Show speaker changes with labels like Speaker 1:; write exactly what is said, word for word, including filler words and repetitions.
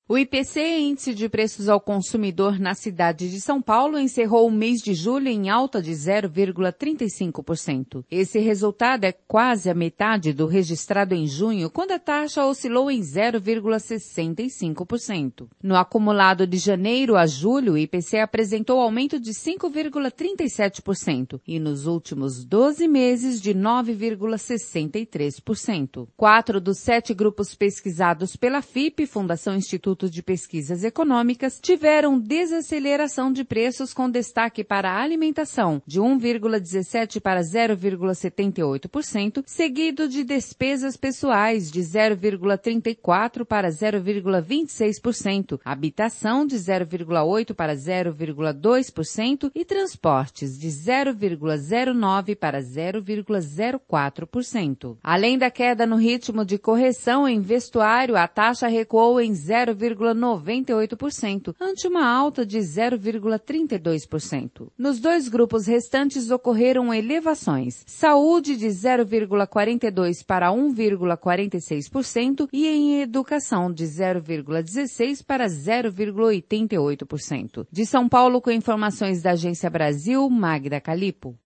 Speaker 1: O I P C, Índice de Preços ao Consumidor na cidade de São Paulo, encerrou o mês de julho em alta de zero vírgula trinta e cinco por cento. Esse resultado é quase a metade do registrado em junho, quando a taxa oscilou em zero vírgula sessenta e cinco por cento. No acumulado de janeiro a julho, o I P C apresentou aumento de cinco vírgula trinta e sete por cento e nos últimos doze meses de nove vírgula sessenta e três por cento. Quatro dos sete grupos pesquisados pela F I P, Fundação Instituto de Pesquisas Econômicas, tiveram desaceleração de preços com destaque para a alimentação, de um vírgula dezessete por cento para zero vírgula setenta e oito por cento, seguido de despesas pessoais, de zero vírgula trinta e quatro por cento para zero vírgula vinte e seis por cento, habitação, de zero vírgula oito por cento para zero vírgula dois por cento e transportes, de zero vírgula zero nove por cento para zero vírgula zero quatro por cento. Além da queda no ritmo de correção em vestuário, a taxa recuou em zero vírgula noventa e oito por cento, ante uma alta de zero vírgula trinta e dois por cento. Nos dois grupos restantes ocorreram elevações: saúde de zero vírgula quarenta e dois por cento para um vírgula quarenta e seis por cento e em educação de zero vírgula dezesseis por cento para zero vírgula oitenta e oito por cento. De São Paulo, com informações da Agência Brasil, Magda Calipo.